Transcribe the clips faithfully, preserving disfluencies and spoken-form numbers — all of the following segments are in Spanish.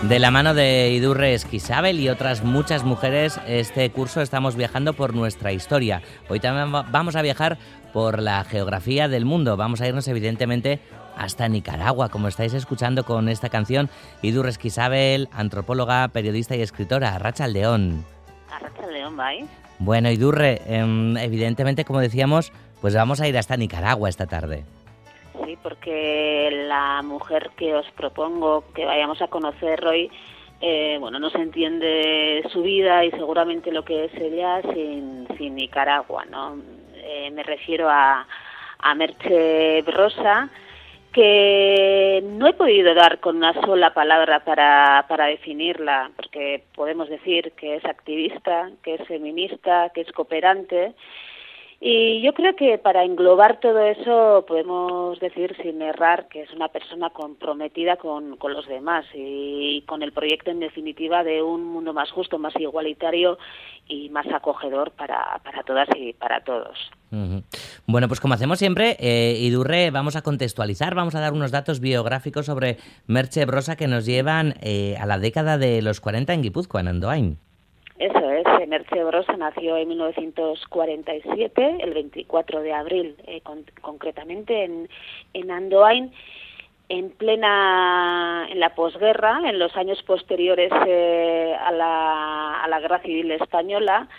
De la mano de Idurre Esquisabel y otras muchas mujeres, este curso estamos viajando por nuestra historia. Hoy también vamos a viajar por la geografía del mundo. Vamos a irnos evidentemente hasta Nicaragua, como estáis escuchando con esta canción. Idurre Esquisabel, antropóloga, periodista y escritora. Arratsaldeon. Arratsaldeon, bai. Bueno, Idurre, eh, evidentemente, como decíamos, pues vamos a ir hasta Nicaragua esta tarde. Sí, porque la mujer que os propongo que vayamos a conocer hoy, eh, bueno, no se entiende su vida y seguramente lo que es ella sin, sin Nicaragua, ¿no? Eh, me refiero a, a Merche Brossa, que no he podido dar con una sola palabra para, para definirla, porque podemos decir que es activista, que es feminista, que es cooperante. Y yo creo que para englobar todo eso podemos decir sin errar que es una persona comprometida con, con los demás y con el proyecto en definitiva de un mundo más justo, más igualitario y más acogedor para, para todas y para todos. Uh-huh. Bueno, pues como hacemos siempre, eh, Idurre, vamos a contextualizar, vamos a dar unos datos biográficos sobre Merche Brossa que nos llevan eh, a la década de los cuarenta en Guipúzcoa, en Andoain. Eso es, Merche Brossa nació en mil novecientos cuarenta y siete, el veinticuatro de abril, eh, con, concretamente en, en Andoain, en plena, en la posguerra, en los años posteriores eh, a, la, a la Guerra Civil Española,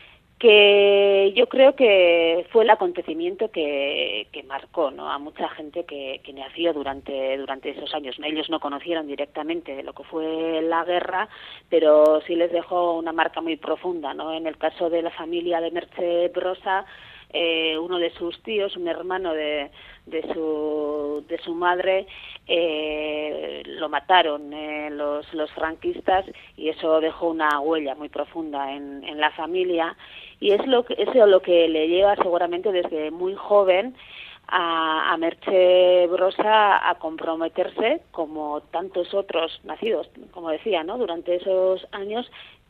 que yo creo que fue el acontecimiento que, que marcó, ¿no?, a mucha gente que, que nació durante, durante esos años. Ellos no conocieron directamente lo que fue la guerra, pero sí les dejó una marca muy profunda, ¿no? En el caso de la familia de Merche Brossa, eh, uno de sus tíos, un hermano de, de, su, de su madre, eh, lo mataron eh, los, los franquistas y eso dejó una huella muy profunda en, en la familia. Y es lo que, eso lo que le lleva seguramente desde muy joven a, a Merche Brossa a comprometerse, como tantos otros nacidos, como decía, ¿no?, durante esos años,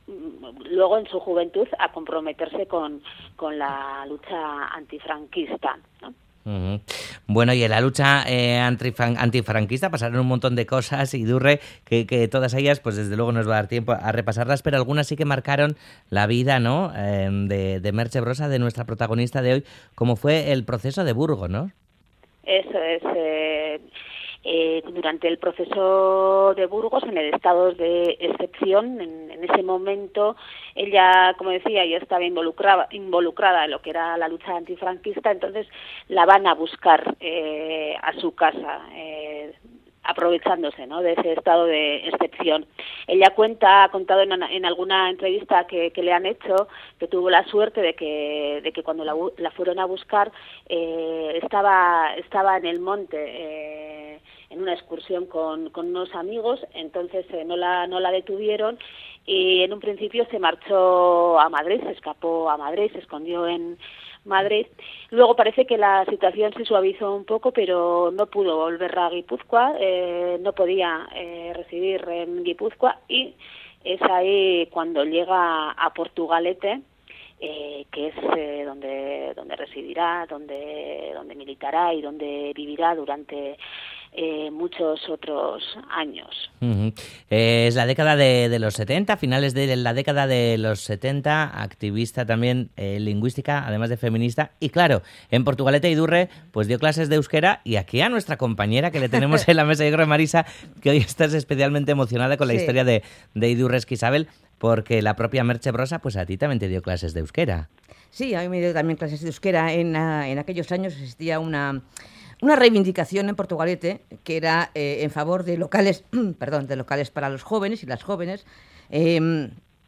luego en su juventud a comprometerse con, con la lucha antifranquista, ¿no? Uh-huh. Bueno, y en la lucha eh, antifran- antifranquista pasaron un montón de cosas, Idurre, que, que todas ellas, pues desde luego nos va a dar tiempo a repasarlas, pero algunas sí que marcaron la vida, ¿no?, eh, de, de Merche Brossa, de nuestra protagonista de hoy, como fue el proceso de Burgos, ¿no? Eso es. Eh, eh, durante el proceso de Burgos, en el estado de excepción, en, en ese momento, ella, como decía, ya estaba involucrada, involucrada en lo que era la lucha antifranquista, entonces la van a buscar eh, a su casa, eh, aprovechándose, ¿no?, de ese estado de excepción. Ella cuenta, ha contado en, en alguna entrevista que, que le han hecho, que tuvo la suerte de que, de que cuando la, la fueron a buscar eh, estaba, estaba en el monte, eh, en una excursión con, con unos amigos, entonces eh, no la, no la detuvieron y en un principio se marchó a Madrid, se escapó a Madrid, se escondió en Madrid. Luego parece que la situación se suavizó un poco, pero no pudo volver a Guipúzcoa, eh, no podía eh, residir en Guipúzcoa y es ahí cuando llega a Portugalete, eh, que es eh, donde donde residirá, donde donde militará y donde vivirá durante eh, muchos otros años. Uh-huh. Eh, es la década de, de los setenta, finales de la década de los setenta, activista también eh, lingüística, además de feminista. Y claro, en Portugalete, Idurre pues dio clases de euskera, y aquí a nuestra compañera que le tenemos en la mesa, yo creo, Marisa, que hoy estás especialmente emocionada con la sí. historia de, de Idurre Esquisabel, porque la propia Merche Brossa, pues a ti también te dio clases de euskera. Sí, a mí me dio también clases de euskera. En, uh, en aquellos años existía una... una reivindicación en Portugalete que era eh, en favor de locales, perdón, de locales para los jóvenes y las jóvenes, eh,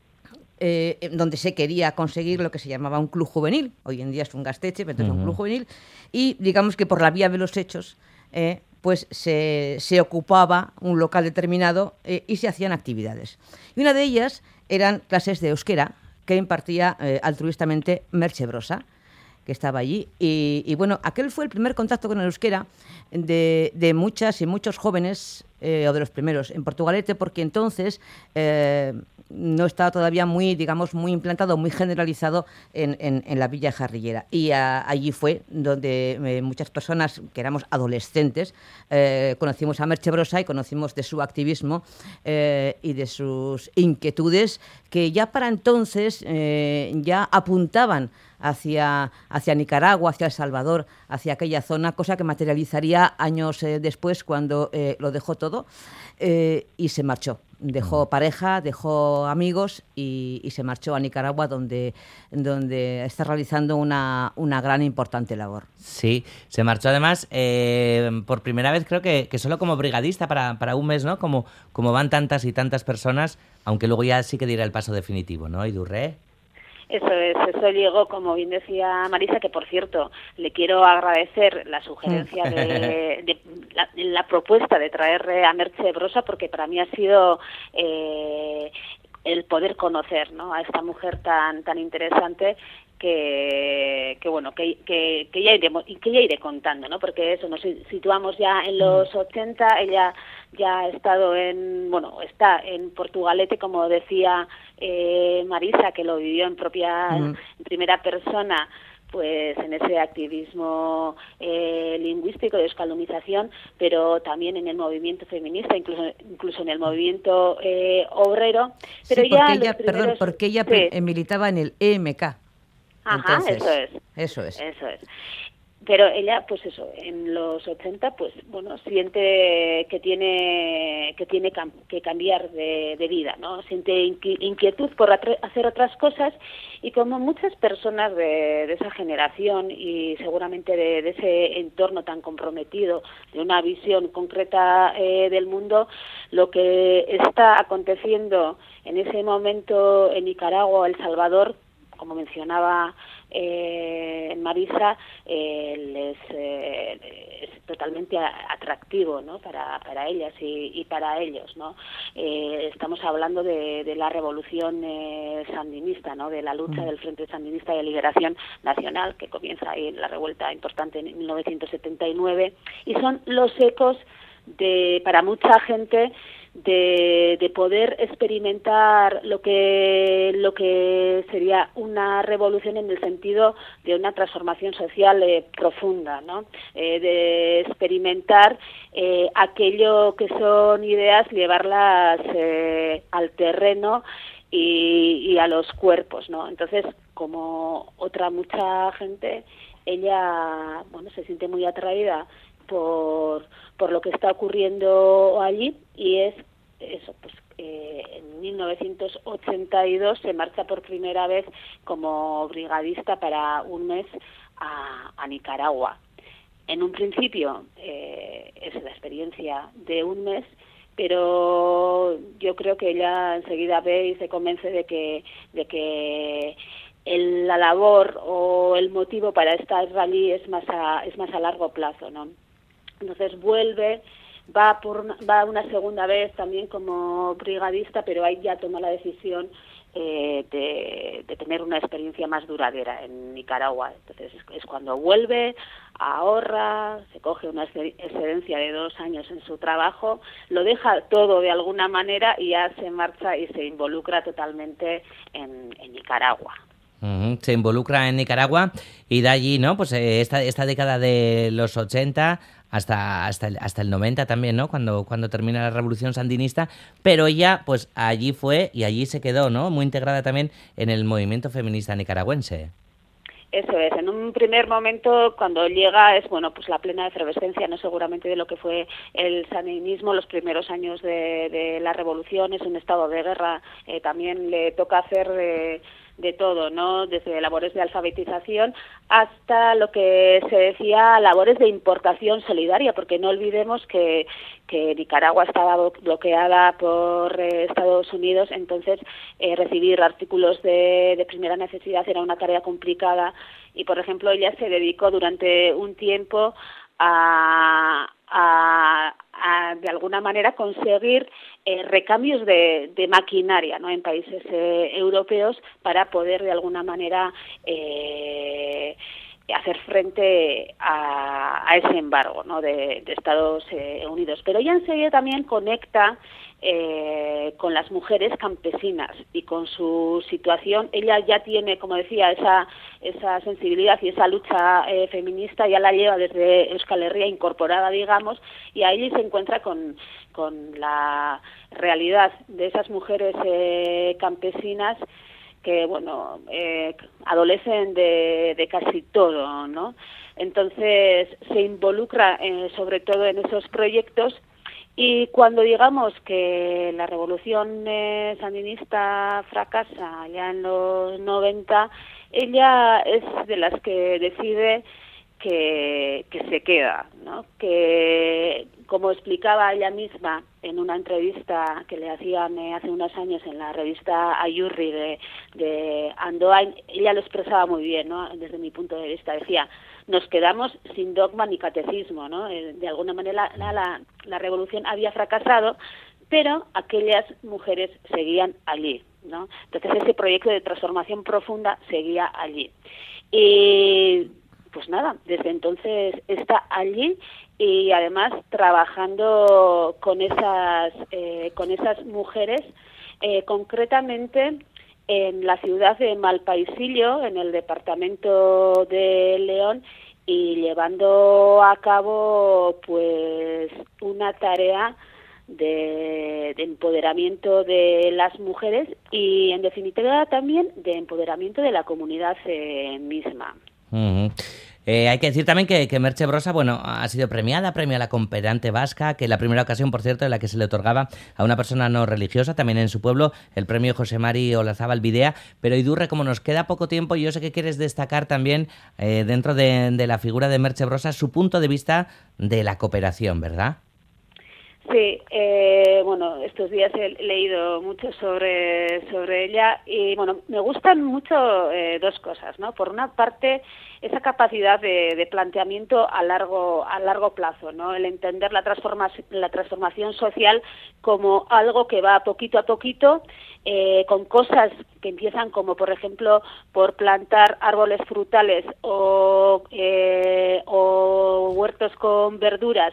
eh, donde se quería conseguir lo que se llamaba un club juvenil. Hoy en día es un gasteche, pero uh-huh. es un club juvenil. Y digamos que por la vía de los hechos, eh, pues se, se ocupaba un local determinado eh, y se hacían actividades. Y una de ellas eran clases de euskera que impartía eh, altruistamente Merche Brossa, que estaba allí. Y, y bueno, aquel fue el primer contacto con el euskera de, de muchas y muchos jóvenes, eh, o de los primeros, en Portugalete, porque entonces eh, no estaba todavía muy, digamos, muy implantado, muy generalizado en, en, en la villa jarrillera. Y a, allí fue donde eh, muchas personas que éramos adolescentes eh, conocimos a Merche Brossa y conocimos de su activismo eh, y de sus inquietudes, que ya para entonces eh, ya apuntaban hacia, hacia Nicaragua, hacia El Salvador, hacia aquella zona, cosa que materializaría años eh, después cuando eh, lo dejó todo eh, y se marchó. Dejó pareja, dejó amigos y, y se marchó a Nicaragua, donde, donde está realizando una, una gran e importante labor. Sí, se marchó además eh, por primera vez, creo que, que solo como brigadista para, para un mes, ¿no? Como, como van tantas y tantas personas, aunque luego ya sí que diera el paso definitivo, ¿no? Idurré. Eso es, eso llegó, como bien decía Marisa, que por cierto, le quiero agradecer la sugerencia de, de la, la propuesta de traer a Merche Brossa, porque para mí ha sido eh, el poder conocer, ¿no?, a esta mujer tan tan interesante que, que bueno, que, que, que, ya iré, que ya iré contando, ¿no? Porque eso, nos situamos ya en los ochenta, ella ya ha estado en, bueno, está en Portugalete, como decía eh, Marisa, que lo vivió en propia, uh-huh. en primera persona, pues en ese activismo eh, lingüístico de descolonización, pero también en el movimiento feminista, incluso incluso en el movimiento eh, obrero. Pero sí, ya porque ella, primeros, perdón, porque ella sí. militaba en el E M K. Ajá, Entonces, eso es. Eso es. Eso es. Pero ella, pues eso, en los ochenta, pues bueno, siente que tiene que tiene cam- que cambiar de, de vida, ¿no? Siente inqui- inquietud por atre- hacer otras cosas, y como muchas personas de, de esa generación y seguramente de, de ese entorno tan comprometido, de una visión concreta eh, del mundo, lo que está aconteciendo en ese momento en Nicaragua o El Salvador, como mencionaba eh, Marisa, eh, les, eh, es totalmente atractivo, ¿no?, para, para ellas y, y para ellos, ¿no? Eh, estamos hablando de, de la revolución eh, sandinista, ¿no?, de la lucha mm. del Frente Sandinista de Liberación Nacional, que comienza ahí en la revuelta importante en mil novecientos setenta y nueve, y son los ecos de, para mucha gente, de, de poder experimentar lo que lo que sería una revolución en el sentido de una transformación social eh, profunda, ¿no? Eh, de experimentar eh, aquello que son ideas, llevarlas eh, al terreno y, y a los cuerpos, ¿no? Entonces, como otra mucha gente, ella, bueno, se siente muy atraída por por lo que está ocurriendo allí, y es eso, pues eh, en mil novecientos ochenta y dos se marcha por primera vez como brigadista para un mes a, a Nicaragua. En un principio eh, es la experiencia de un mes, pero yo creo que ella enseguida ve y se convence de que de que el, la labor o el motivo para estar allí es más a, es más a largo plazo, ¿no? Entonces vuelve, va por una, va una segunda vez también como brigadista, pero ahí ya toma la decisión eh, de, de tener una experiencia más duradera en Nicaragua. Entonces es, es cuando vuelve, ahorra, se coge una excedencia de dos años en su trabajo, lo deja todo de alguna manera y ya se marcha y se involucra totalmente en, en Nicaragua. Uh-huh. Se involucra en Nicaragua y de allí, ¿no? Pues eh, esta, esta década de los ochenta hasta, hasta, el, hasta el noventa también, ¿no? Cuando, cuando termina la revolución sandinista, pero ella, pues allí fue y allí se quedó, ¿no? Muy integrada también en el movimiento feminista nicaragüense. Eso es, en un primer momento cuando llega es, bueno, pues la plena efervescencia, no seguramente de lo que fue el sandinismo, los primeros años de, de la revolución, es un estado de guerra, eh, también le toca hacer de, de todo, ¿no? Desde labores de alfabetización hasta lo que se decía labores de importación solidaria, porque no olvidemos que, que Nicaragua estaba bloqueada por eh, Estados Unidos, entonces eh, recibir artículos de, de primera necesidad era una tarea complicada y, por ejemplo, ella se dedicó durante un tiempo a, a, a de alguna manera conseguir eh, recambios de, de maquinaria, ¿no?, en países eh, europeos para poder de alguna manera eh, hacer frente a, a ese embargo, ¿no?, de, de Estados eh, Unidos. Pero ella enseguida también conecta eh, con las mujeres campesinas y con su situación. Ella ya tiene, como decía, esa esa sensibilidad y esa lucha eh, feminista, ya la lleva desde Euskal Herria incorporada, digamos, y ahí se encuentra con, con la realidad de esas mujeres eh, campesinas que, bueno, eh, adolecen de, de casi todo, ¿no? Entonces se involucra eh, sobre todo en esos proyectos. Y cuando digamos que la revolución eh, sandinista fracasa ya en los noventa, ella es de las que decide que, que se queda, ¿no? Que, como explicaba ella misma en una entrevista que le hacían eh, hace unos años en la revista Ayurri de, de Andoain, ella lo expresaba muy bien, ¿no? Desde mi punto de vista, decía: nos quedamos sin dogma ni catecismo, ¿no? De alguna manera la, la, la revolución había fracasado, pero aquellas mujeres seguían allí, ¿no? Entonces ese proyecto de transformación profunda seguía allí. Y pues nada, desde entonces está allí y además trabajando con esas, eh, con esas mujeres, eh, concretamente en la ciudad de Malpaisillo, en el departamento de León, y llevando a cabo pues una tarea de, de empoderamiento de las mujeres y, en definitiva, también de empoderamiento de la comunidad eh, misma. Uh-huh. Eh, hay que decir también que, que Merche Brosa, bueno, ha sido premiada, premio a la cooperante vasca, que la primera ocasión, por cierto, en la que se le otorgaba a una persona no religiosa, también en su pueblo, el premio José Mari Olazábal Bidea. Pero Idurre, como nos queda poco tiempo, yo sé que quieres destacar también, eh, dentro de, de la figura de Merche Brosa, su punto de vista de la cooperación, ¿verdad? Sí, eh, bueno, estos días he leído mucho sobre sobre ella y, bueno, me gustan mucho eh, dos cosas, ¿no? Por una parte, esa capacidad de, de planteamiento a largo a largo plazo, ¿no? El entender la transformación la transformación social como algo que va poquito a poquito, eh, con cosas que empiezan como, por ejemplo, por plantar árboles frutales o eh, o huertos con verduras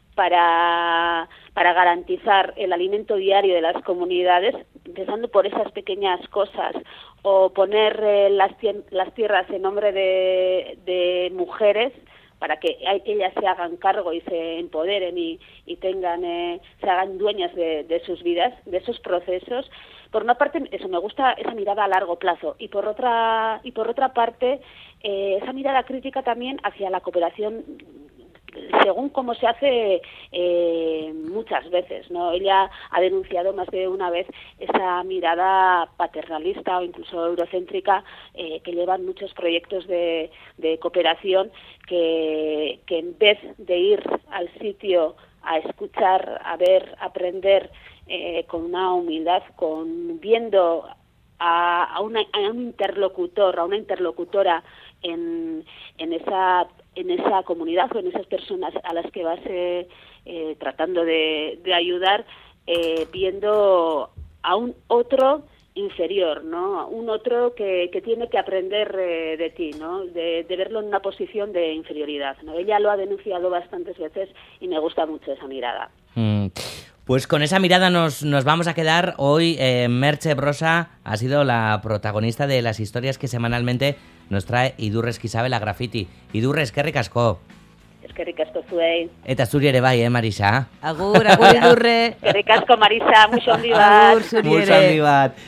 para para garantizar el alimento diario de las comunidades, empezando por esas pequeñas cosas, o poner eh, las, las tierras en nombre de, de mujeres para que ellas se hagan cargo y se empoderen y, y tengan eh, se hagan dueñas de, de sus vidas, de esos procesos. Por una parte, eso, me gusta esa mirada a largo plazo, y por otra y por otra parte, eh, esa mirada crítica también hacia la cooperación, según cómo se hace eh, muchas veces, ¿no? Ella ha denunciado más de una vez esa mirada paternalista o incluso eurocéntrica eh, que llevan muchos proyectos de, de cooperación, que, que en vez de ir al sitio a escuchar, a ver, a aprender eh, con una humildad, con viendo a, a, una, a un interlocutor, a una interlocutora en, en esa en esa comunidad o en esas personas a las que vas eh, eh, tratando de, de ayudar, eh, viendo a un otro inferior, ¿no? Un otro que, que tiene que aprender eh, de ti, ¿no? De, de verlo en una posición de inferioridad, ¿no? Ella lo ha denunciado bastantes veces y me gusta mucho esa mirada. Mm. Pues con esa mirada nos, nos vamos a quedar. Hoy eh, Merche Brosa ha sido la protagonista de las historias que semanalmente nos trae Idurre Eskizabel Graffiti. Idurre, eskerrik asko. Eskerrik asko zuei. Eta zuri ere bai, eh, Marisa? Agur, agur Idurre. Eskerrik asko, Marisa, mucho handi bat. Agur, zuri ere. Mucho handi bat.